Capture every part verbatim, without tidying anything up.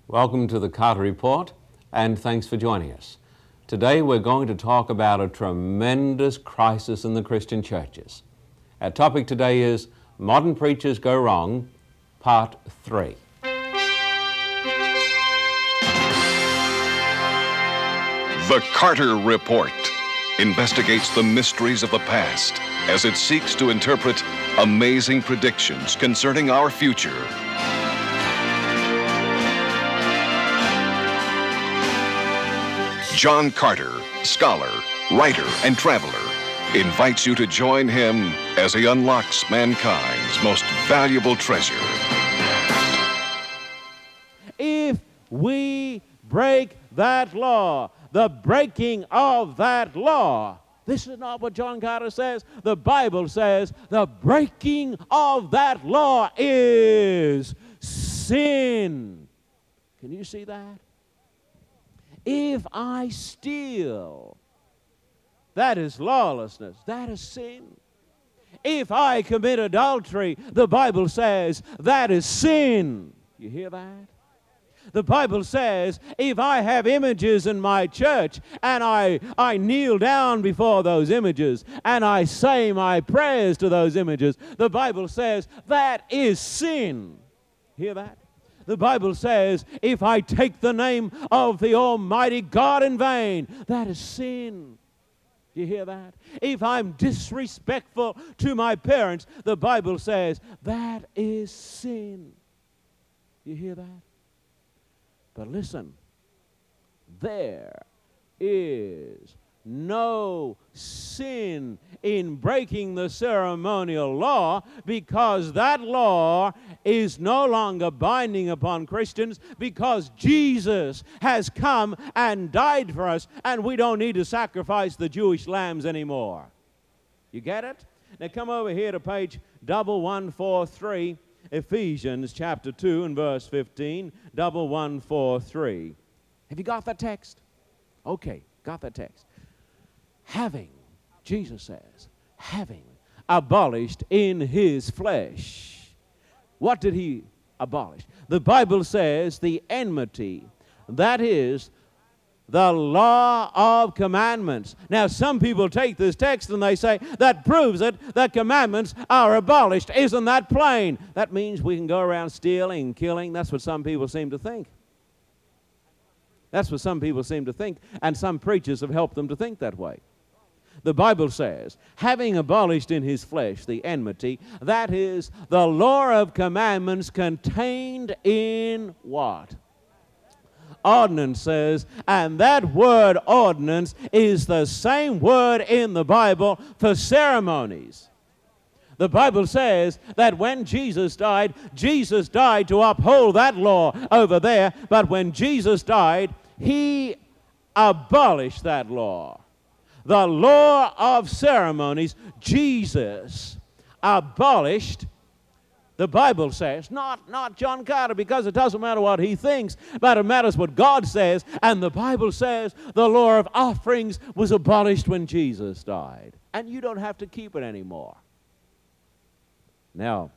Welcome to the Carter Report, and thanks for joining us. Today we're going to talk about a tremendous crisis in the Christian churches. Our topic today is Modern Preachers Go Wrong, Part three. The Carter Report investigates the mysteries of the past as it seeks to interpret amazing predictions concerning our future. John Carter, scholar, writer, and traveler, invites you to join him as he unlocks mankind's most valuable treasure. If we break that law, the breaking of that law, this is not what John Carter says. The Bible says the breaking of that law is sin. Can you see that? If I steal, that is lawlessness. That is sin. If I commit adultery, the Bible says that is sin. You hear that? The Bible says if I have images in my church and I, I kneel down before those images and I say my prayers to those images, the Bible says that is sin. Hear that? The Bible says if I take the name of the Almighty God in vain, that is sin. You hear that? If I'm disrespectful to my parents, the Bible says that is sin. You hear that? But listen, there is no sin in breaking the ceremonial law, because that law is no longer binding upon Christians, because Jesus has come and died for us, and we don't need to sacrifice the Jewish lambs anymore. You get it? Now come over here to page double one four three, Ephesians chapter two and verse fifteen, double one four three. Have you got that text? Okay, got that text. Having, Jesus says, having abolished in his flesh. What did he abolish? The Bible says the enmity, that is the law of commandments. Now, some people take this text and they say, that proves it, that commandments are abolished. Isn't that plain? That means we can go around stealing, killing. That's what some people seem to think. That's what some people seem to think, and some preachers have helped them to think that way. The Bible says, having abolished in his flesh the enmity, that is the law of commandments contained in what? Ordinances. And that word ordinance is the same word in the Bible for ceremonies. The Bible says that when Jesus died, Jesus died to uphold that law over there, but when Jesus died, he abolished that law. The law of ceremonies, Jesus abolished. The Bible says, not, not John Carter, because it doesn't matter what he thinks, but it matters what God says. And the Bible says the law of offerings was abolished when Jesus died. And you don't have to keep it anymore. Now,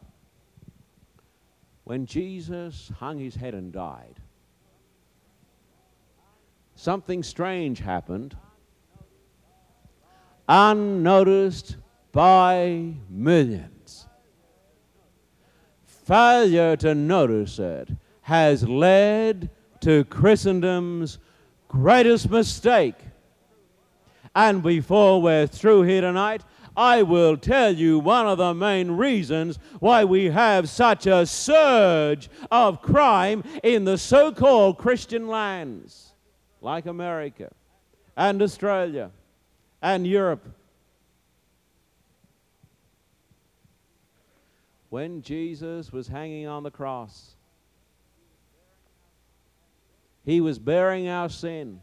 when Jesus hung his head and died, something strange happened, unnoticed by millions. Failure to notice it has led to Christendom's greatest mistake. And before we're through here tonight, I will tell you one of the main reasons why we have such a surge of crime in the so-called Christian lands, like America and Australia and Europe. When Jesus was hanging on the cross, he was bearing our sin.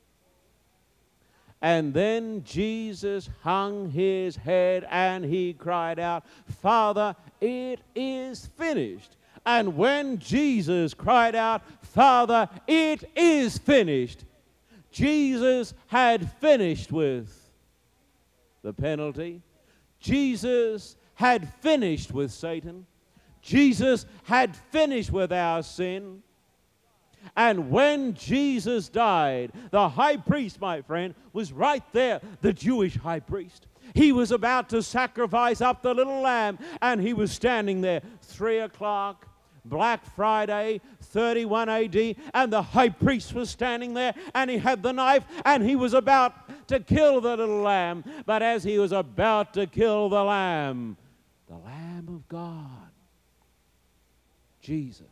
And then Jesus hung his head and he cried out, Father, it is finished. And when Jesus cried out, Father, it is finished, Jesus had finished with the penalty. Jesus had finished with Satan. Jesus had finished with our sin. And when Jesus died, the high priest, my friend, was right there, the Jewish high priest. He was about to sacrifice up the little lamb, and he was standing there, three o'clock, Black Friday, thirty-one A D, and the high priest was standing there, and he had the knife, and he was about to kill the little lamb. But as he was about to kill the lamb, the Lamb of God, Jesus,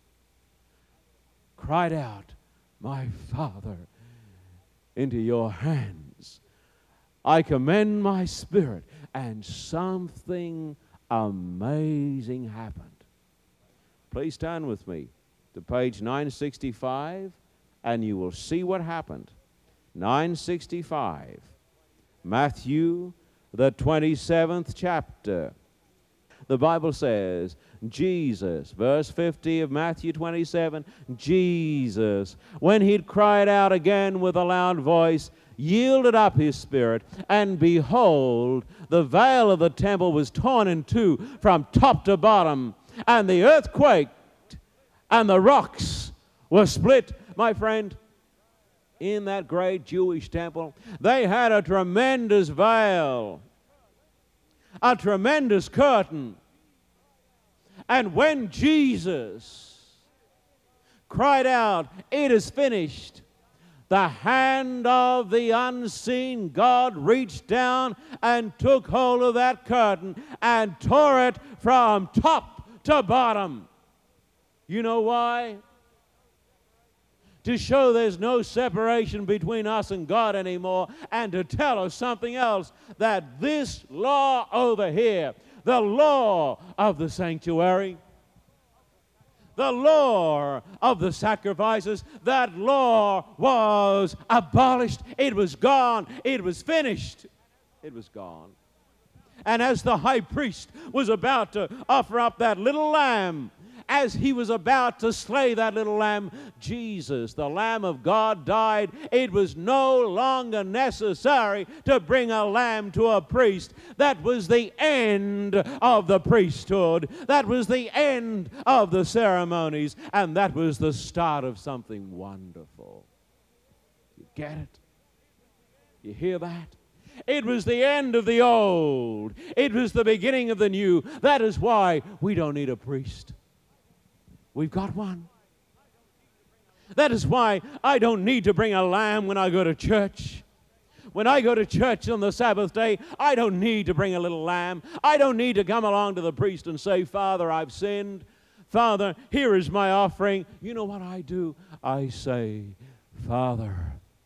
cried out, "My Father, into your hands I commend my spirit." And something amazing happened. Please turn with me to page nine sixty-five, and you will see what happened. nine sixty-five, Matthew, the twenty-seventh chapter. The Bible says, Jesus, verse fifty of Matthew twenty-seven, Jesus, when he'd cried out again with a loud voice, yielded up his spirit, and behold, the veil of the temple was torn in two from top to bottom, and the earth quaked, and the rocks were split. My friend, in that great Jewish temple, they had a tremendous veil, a tremendous curtain. And when Jesus cried out, "It is finished," the hand of the unseen God reached down and took hold of that curtain and tore it from top to bottom. You know why? To show there's no separation between us and God anymore, and to tell us something else, that this law over here, the law of the sanctuary, the law of the sacrifices, that law was abolished. It was gone. It was finished. It was gone. And as the high priest was about to offer up that little lamb, as he was about to slay that little lamb, Jesus, the Lamb of God, died. It was no longer necessary to bring a lamb to a priest. That was the end of the priesthood. That was the end of the ceremonies. And that was the start of something wonderful. You get it? You hear that? It was the end of the old. It was the beginning of the new. That is why we don't need a priest. We've got one. That is why I don't need to bring a lamb when I go to church. When I go to church on the Sabbath day, I don't need to bring a little lamb. I don't need to come along to the priest and say, "Father, I've sinned. Father, here is my offering." You know what I do? I say, "Father,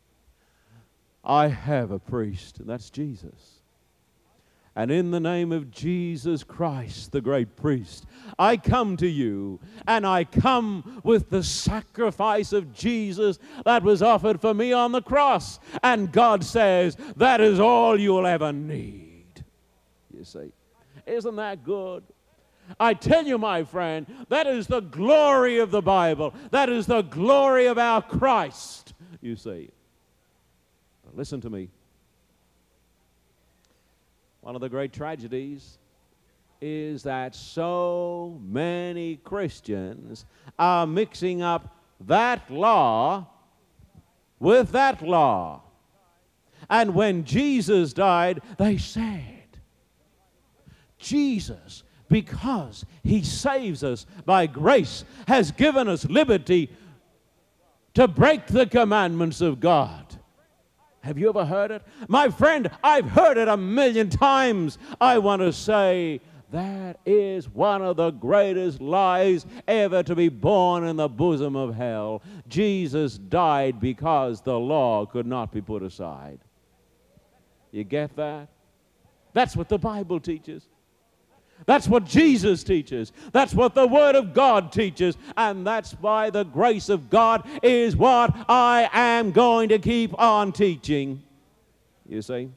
I have a priest," and that's Jesus. And in the name of Jesus Christ, the great priest, I come to you, and I come with the sacrifice of Jesus that was offered for me on the cross. And God says, that is all you'll ever need. You see, isn't that good? I tell you, my friend, that is the glory of the Bible. That is the glory of our Christ, you see. But listen to me. One of the great tragedies is that so many Christians are mixing up that law with that law. And when Jesus died, they said, Jesus, because he saves us by grace, has given us liberty to break the commandments of God. Have you ever heard it? My friend, I've heard it a million times. I want to say that is one of the greatest lies ever to be born in the bosom of hell. Jesus died because the law could not be put aside. You get that? That's what the Bible teaches. That's what Jesus teaches. That's what the Word of God teaches. And that's why the grace of God is what I am going to keep on teaching. You see?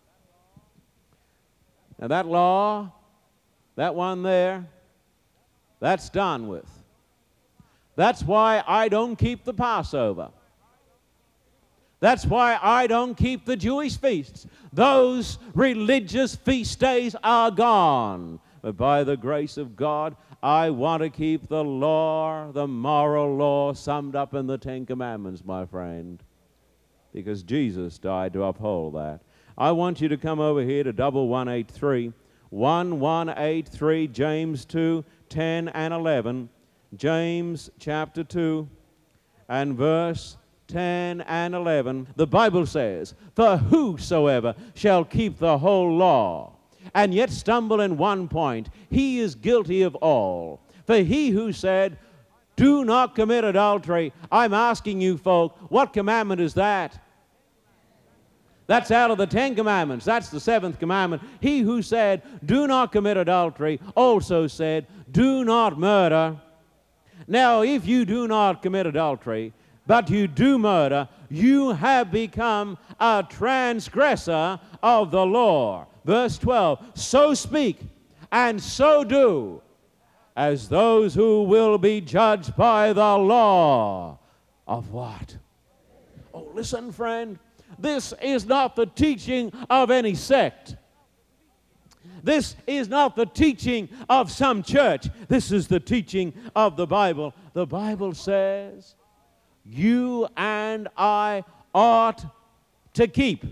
Now that law, that one there, that's done with. That's why I don't keep the Passover. That's why I don't keep the Jewish feasts. Those religious feast days are gone. but by the grace of God, I want to keep the law, the moral law summed up in the Ten Commandments, my friend, because Jesus died to uphold that. I want you to come over here to double one eight three, one one eight three, James two, ten and eleven, James chapter two and verse ten and eleven. The Bible says, "For whosoever shall keep the whole law, and yet stumble in one point, he is guilty of all. For he who said, 'Do not commit adultery,'" I'm asking you folk, what commandment is that? That's out of the Ten Commandments. That's the seventh commandment. He who said, "Do not commit adultery," also said, "Do not murder." Now, if you do not commit adultery, but you do murder, you have become a transgressor of the law. Verse twelve, "So speak and so do, as those who will be judged by the law of" what? Oh, listen, friend. This is not the teaching of any sect. This is not the teaching of some church. This is the teaching of the Bible. The Bible says you and I ought to keep.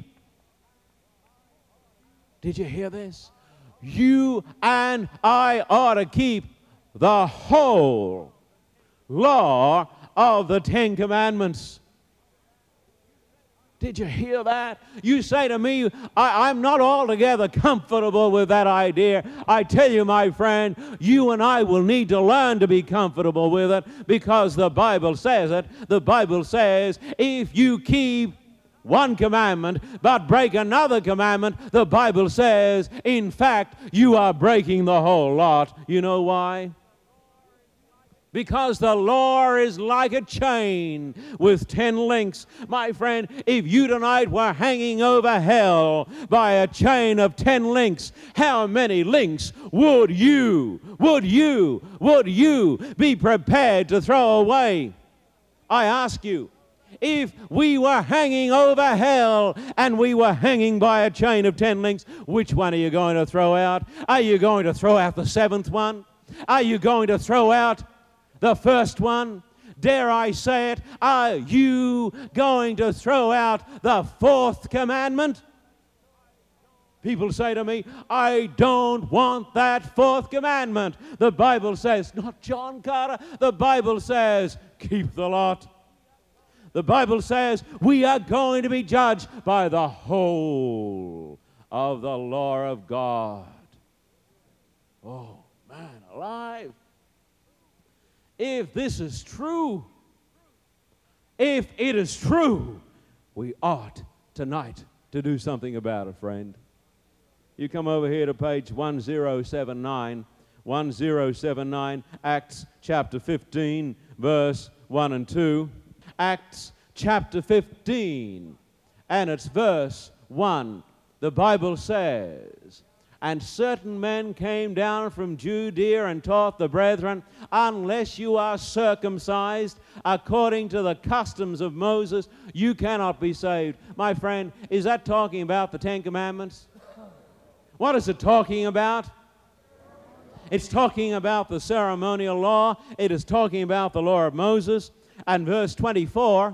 Did you hear this? You and I ought to keep the whole law of the Ten Commandments. Did you hear that? You say to me, I, I'm not altogether comfortable with that idea. I tell you, my friend, you and I will need to learn to be comfortable with it, because the Bible says it. The Bible says if you keep one commandment but break another commandment, the Bible says, in fact, you are breaking the whole lot. You know why? Because the law is like a chain with ten links. My friend, if you tonight were hanging over hell by a chain of ten links, how many links would you, would you, would you be prepared to throw away? I ask you, if we were hanging over hell and we were hanging by a chain of ten links, which one are you going to throw out? Are you going to throw out the seventh one? Are you going to throw out the first one? Dare I say it, are you going to throw out the fourth commandment? People say to me, I don't want that fourth commandment. The Bible says, not John Carter, the Bible says, keep the lot. The Bible says we are going to be judged by the whole of the law of God. Oh, man alive. If this is true, if it is true, we ought tonight to do something about it, friend. You come over here to page one zero seven nine, one zero seven nine, Acts chapter fifteen, verse one and two. Acts chapter fifteen, and it's verse one. The Bible says, "And certain men came down from Judea and taught the brethren, unless you are circumcised according to the customs of Moses, you cannot be saved." My friend, is that talking about the Ten Commandments? What is it talking about? It's talking about the ceremonial law. It is talking about the law of Moses. And verse twenty-four,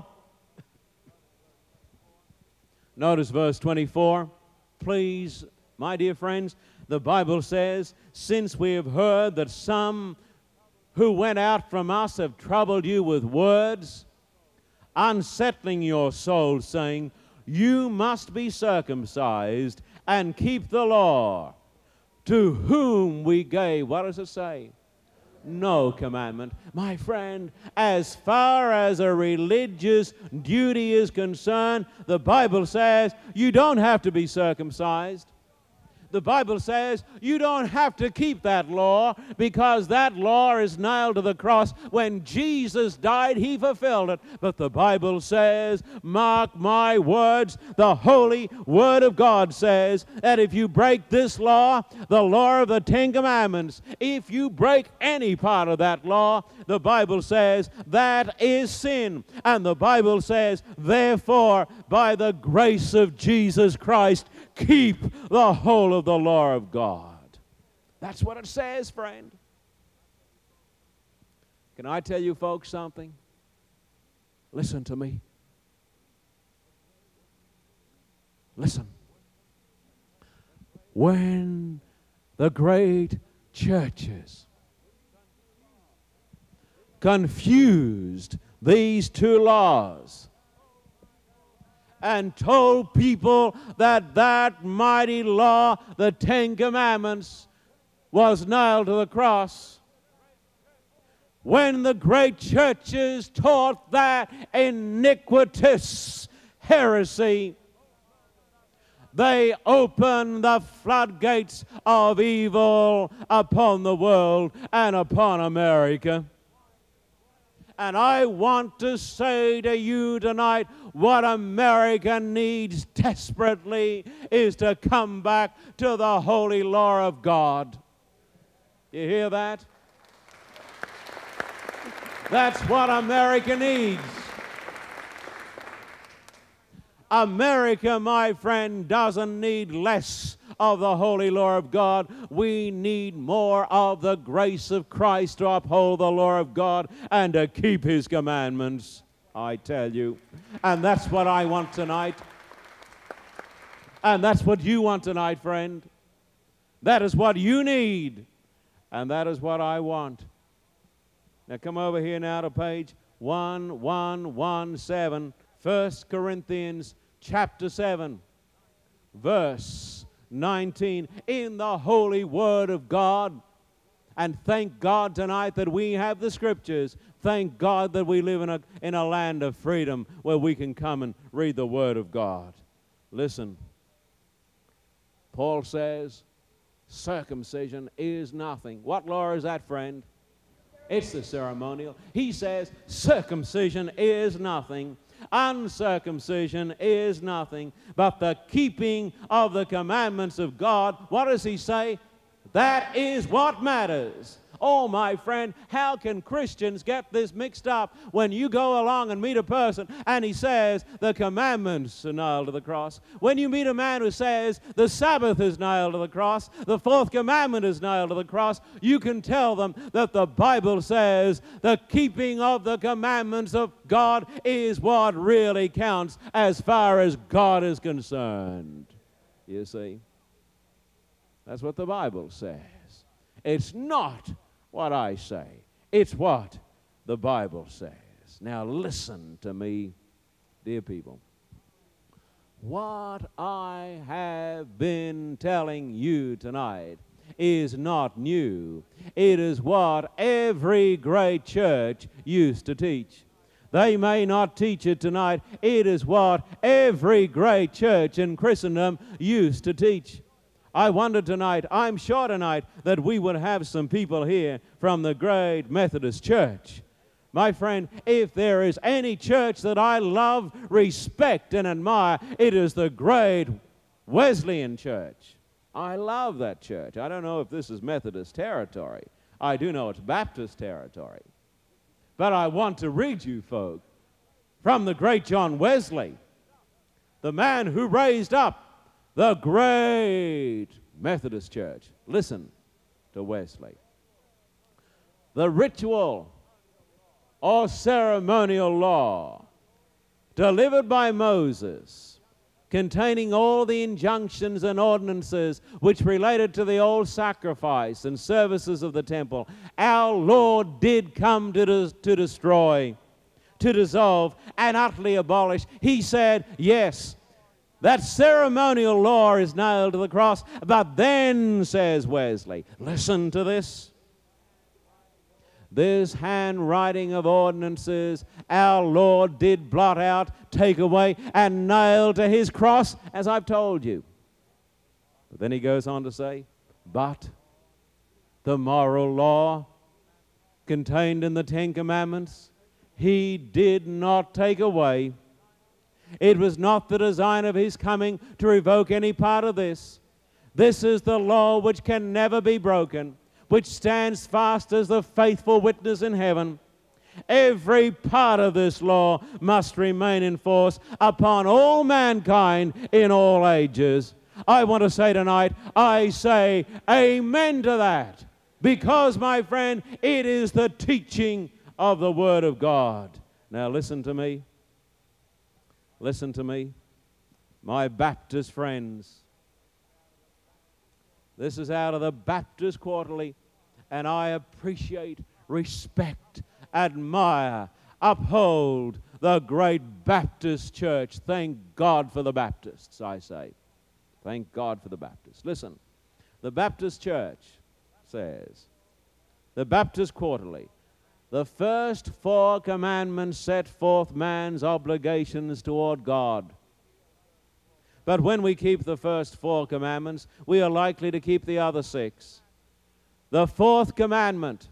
notice verse twenty-four, please, my dear friends, the Bible says, "Since we have heard that some who went out from us have troubled you with words, unsettling your souls, saying, 'You must be circumcised and keep the law,' to whom we gave," what does it say? "No commandment." My friend, as far as a religious duty is concerned, the Bible says you don't have to be circumcised. The Bible says you don't have to keep that law, because that law is nailed to the cross. When Jesus died, he fulfilled it. But the Bible says, mark my words, the holy word of God says that if you break this law, the law of the Ten Commandments, if you break any part of that law, the Bible says that is sin. And the Bible says, therefore, by the grace of Jesus Christ, keep the whole of the law of God. That's what it says, friend. Can I tell you folks something? Listen to me. Listen. When the great churches confused these two laws and told people that that mighty law, the Ten Commandments, was nailed to the cross, when the great churches taught that iniquitous heresy, they opened the floodgates of evil upon the world and upon America. And I want to say to you tonight, what America needs desperately is to come back to the holy law of God. You hear that? That's what America needs. America, my friend, doesn't need less of the holy law of God. We need more of the grace of Christ to uphold the law of God and to keep His commandments, I tell you. And that's what I want tonight. And that's what you want tonight, friend. That is what you need. And that is what I want. Now come over here now to page one one one seven, First Corinthians chapter seven, verse nineteen, in the holy word of God. And thank God tonight that we have the Scriptures. Thank God that we live in a, in a land of freedom where we can come and read the Word of God. Listen, Paul says, circumcision is nothing. What law is that, friend? It's the ceremonial. He says circumcision is nothing. Uncircumcision is nothing, but the keeping of the commandments of God. What does he say? That is what matters. Oh, my friend, how can Christians get this mixed up when you go along and meet a person and he says the commandments are nailed to the cross? When you meet a man who says the Sabbath is nailed to the cross, the fourth commandment is nailed to the cross, you can tell them that the Bible says the keeping of the commandments of God is what really counts as far as God is concerned. You see? That's what the Bible says. It's not what I say. It's what the Bible says. Now listen to me, dear people. What I have been telling you tonight is not new. It is what every great church used to teach. They may not teach it tonight. It is what every great church in Christendom used to teach. I wonder tonight, I'm sure tonight, that we would have some people here from the great Methodist Church. My friend, if there is any church that I love, respect, and admire, it is the great Wesleyan Church. I love that church. I don't know if this is Methodist territory. I do know it's Baptist territory. But I want to read you, folk, from the great John Wesley, the man who raised up the great Methodist Church. Listen to Wesley. The ritual or ceremonial law delivered by Moses, containing all the injunctions and ordinances which related to the old sacrifice and services of the temple, our Lord did come to, des- to destroy, to dissolve, and utterly abolish. He said, yes, that ceremonial law is nailed to the cross. But then, says Wesley, listen to this. This handwriting of ordinances our Lord did blot out, take away, and nail to his cross, as I've told you. But then he goes on to say, but the moral law contained in the Ten Commandments, he did not take away. It was not the design of his coming to revoke any part of this. This is the law which can never be broken, which stands fast as the faithful witness in heaven. Every part of this law must remain in force upon all mankind in all ages. I want to say tonight, I say amen to that. Because, my friend, it is the teaching of the Word of God. Now listen to me. Listen to me. My Baptist friends. This is out of the Baptist Quarterly, and I appreciate, respect, admire, uphold the great Baptist church. Thank God for the Baptists, I say. Thank God for the Baptists. Listen, the Baptist church says, the Baptist Quarterly, the first four commandments set forth man's obligations toward God. But when we keep the first four commandments, we are likely to keep the other six. The fourth commandment,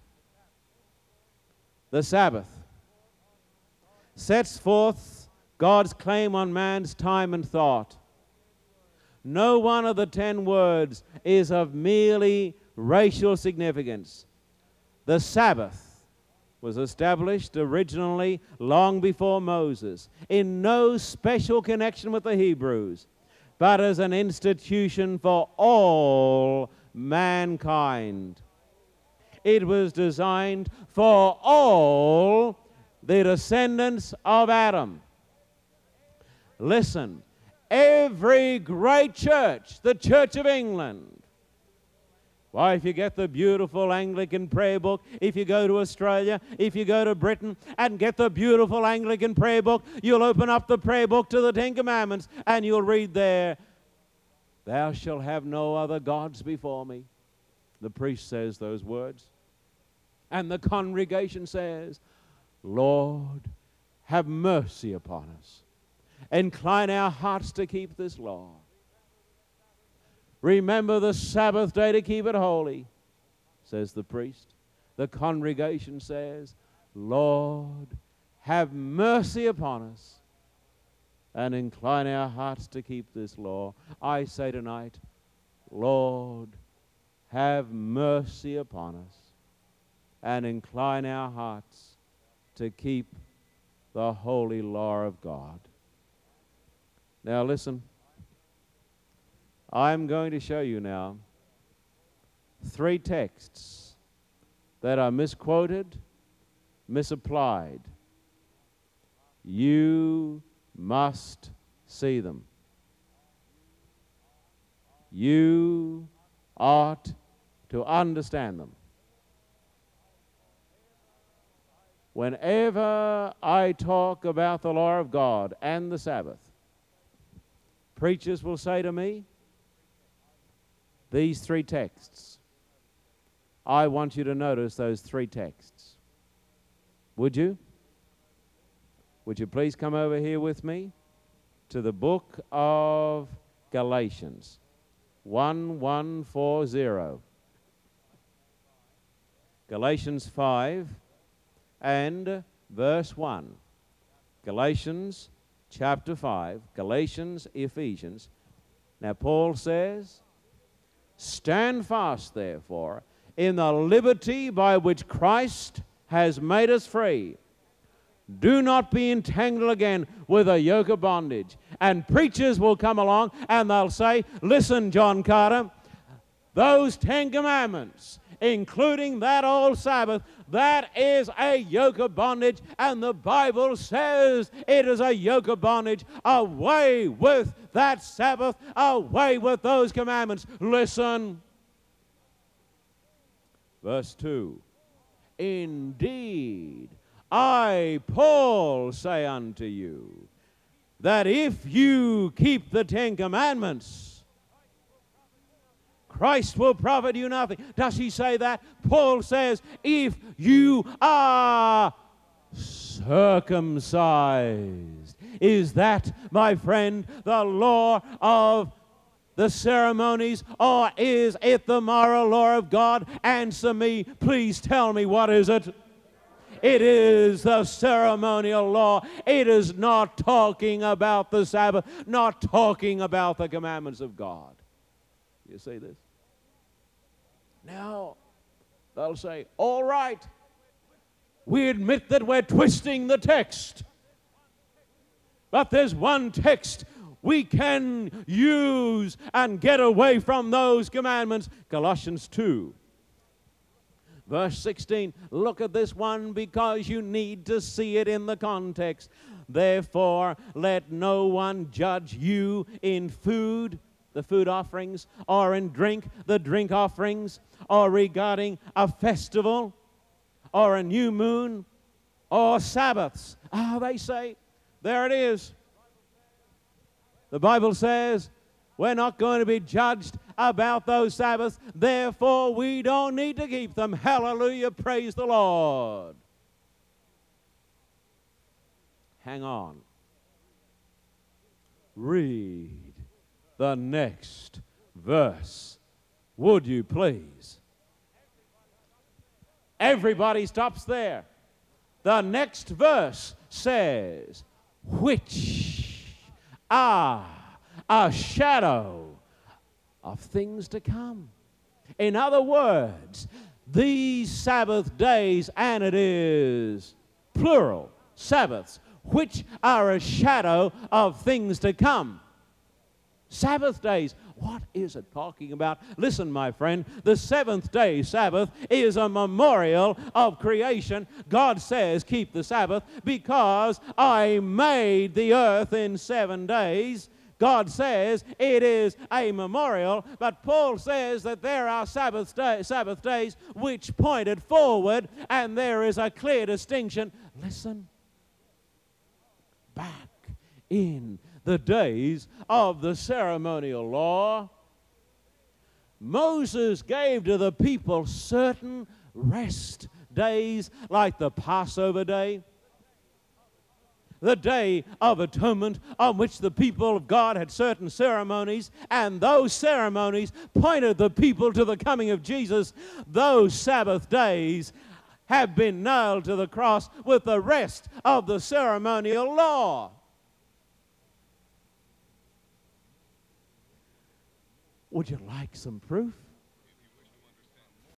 the Sabbath, sets forth God's claim on man's time and thought. No one of the ten words is of merely racial significance. The Sabbath was established originally long before Moses, in no special connection with the Hebrews, but as an institution for all mankind. It was designed for all the descendants of Adam. Listen, every great church, the Church of England, why, if you get the beautiful Anglican prayer book, if you go to Australia, if you go to Britain and get the beautiful Anglican prayer book, you'll open up the prayer book to the Ten Commandments and you'll read there, thou shalt have no other gods before me. The priest says those words. And the congregation says, Lord, have mercy upon us. Incline our hearts to keep this law. Remember the Sabbath day to keep it holy, says the priest. The congregation says, Lord, have mercy upon us and incline our hearts to keep this law. I say tonight, Lord, have mercy upon us and incline our hearts to keep the holy law of God. Now listen. I'm going to show you now three texts that are misquoted, misapplied. You must see them. You ought to understand them. Whenever I talk about the law of God and the Sabbath, preachers will say to me, these three texts. I want you to notice those three texts. Would you? Would you please come over here with me to the book of Galatians, one one four zero. Galatians five and verse one. Galatians chapter five, Galatians, Ephesians. Now Paul says, stand fast, therefore, in the liberty by which Christ has made us free. Do not be entangled again with a yoke of bondage. And preachers will come along and they'll say, listen, John Carter, those Ten Commandments, including that old Sabbath, that is a yoke of bondage, and the Bible says it is a yoke of bondage. Away with that Sabbath, away with those commandments. Listen. Verse two. Indeed, I, Paul, say unto you, that if you keep the Ten Commandments, Christ will profit you nothing. Does he say that? Paul says, if you are circumcised. Is that, my friend, the law of the ceremonies, or is it the moral law of God? Answer me. Please tell me, what is it? It is the ceremonial law. It is not talking about the Sabbath, not talking about the commandments of God. You see this? Now, they'll say, all right, we admit that we're twisting the text. But there's one text we can use and get away from those commandments. Colossians two. Verse sixteen, look at this one because you need to see it in the context. Therefore, let no one judge you in food, the food offerings, or in drink, the drink offerings, or regarding a festival, or a new moon, or Sabbaths. Ah, they say, there it is. The Bible says, we're not going to be judged about those Sabbaths, therefore we don't need to keep them. Hallelujah, praise the Lord. Hang on. Read the next verse, would you please? Everybody stops there. The next verse says, which are a shadow of things to come. In other words, these Sabbath days, and it is plural, Sabbaths, which are a shadow of things to come. Sabbath days, what is it talking about? Listen, my friend, the seventh day Sabbath is a memorial of creation. God says, keep the Sabbath because I made the earth in seven days. God says it is a memorial, but Paul says that there are Sabbath, day, Sabbath days which pointed forward, and there is a clear distinction. Listen, back in the days of the ceremonial law, Moses gave to the people certain rest days, like the Passover day, the Day of Atonement, on which the people of God had certain ceremonies, and those ceremonies pointed the people to the coming of Jesus. Those Sabbath days have been nailed to the cross with the rest of the ceremonial law. Would you like some proof?